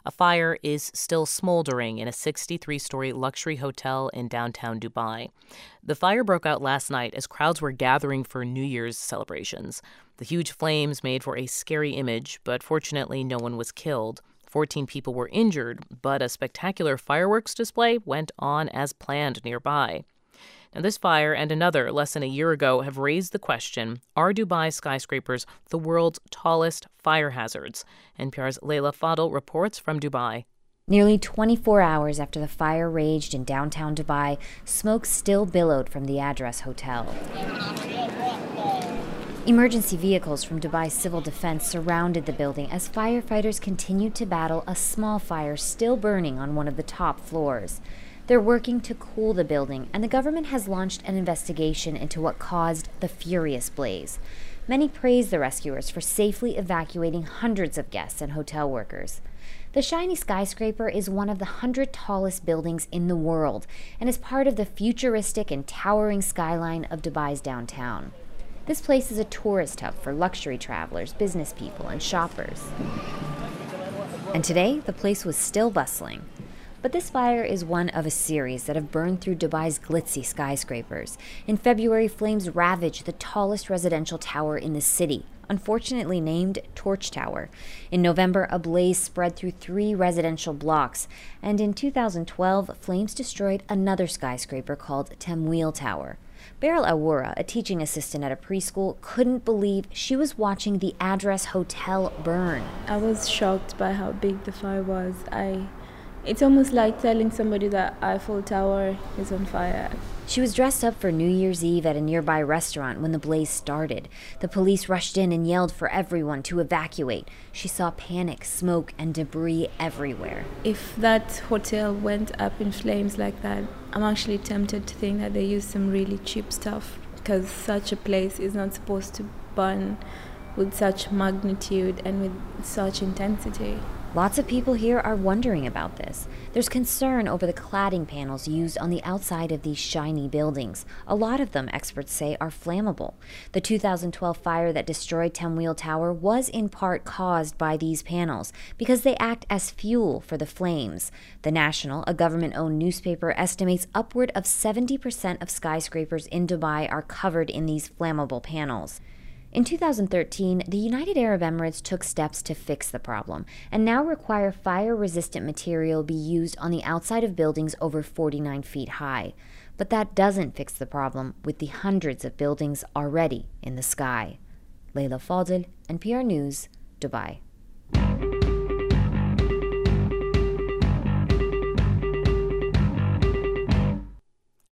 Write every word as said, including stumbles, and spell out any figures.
A fire is still smoldering in a sixty-three-story luxury hotel in downtown Dubai. The fire broke out last night as crowds were gathering for New Year's celebrations. The huge flames made for a scary image, but fortunately no one was killed. Fourteen people were injured, but a spectacular fireworks display went on as planned nearby. Now, this fire and another less than a year ago have raised the question, are Dubai skyscrapers the world's tallest fire hazards? N P R's Leila Fadel reports from Dubai. Nearly twenty-four hours after the fire raged in downtown Dubai, smoke still billowed from the Address Hotel. Emergency vehicles from Dubai Civil Defense surrounded the building as firefighters continued to battle a small fire still burning on one of the top floors. They're working to cool the building, and the government has launched an investigation into what caused the furious blaze. Many praise the rescuers for safely evacuating hundreds of guests and hotel workers. The shiny skyscraper is one of the hundred tallest buildings in the world and is part of the futuristic and towering skyline of Dubai's downtown. This place is a tourist hub for luxury travelers, business people, and shoppers. And today, the place was still bustling. But this fire is one of a series that have burned through Dubai's glitzy skyscrapers. In February, flames ravaged the tallest residential tower in the city, unfortunately named Torch Tower. In November, a blaze spread through three residential blocks. And in two thousand twelve, flames destroyed another skyscraper called Temwil Tower. Beryl Awura, a teaching assistant at a preschool, couldn't believe she was watching the Address Hotel burn. I was shocked by how big the fire was. I... It's almost like telling somebody that Eiffel Tower is on fire. She was dressed up for New Year's Eve at a nearby restaurant when the blaze started. The police rushed in and yelled for everyone to evacuate. She saw panic, smoke, and debris everywhere. If that hotel went up in flames like that, I'm actually tempted to think that they used some really cheap stuff, because such a place is not supposed to burn with such magnitude and with such intensity. Lots of people here are wondering about this. There's concern over the cladding panels used on the outside of these shiny buildings. A lot of them, experts say, are flammable. The two thousand twelve fire that destroyed Temwil Tower was in part caused by these panels because they act as fuel for the flames. The National, a government-owned newspaper, estimates upward of seventy percent of skyscrapers in Dubai are covered in these flammable panels. In two thousand thirteen, the United Arab Emirates took steps to fix the problem and now require fire-resistant material be used on the outside of buildings over forty-nine feet high. But that doesn't fix the problem with the hundreds of buildings already in the sky. Leila Fadel, N P R News, Dubai.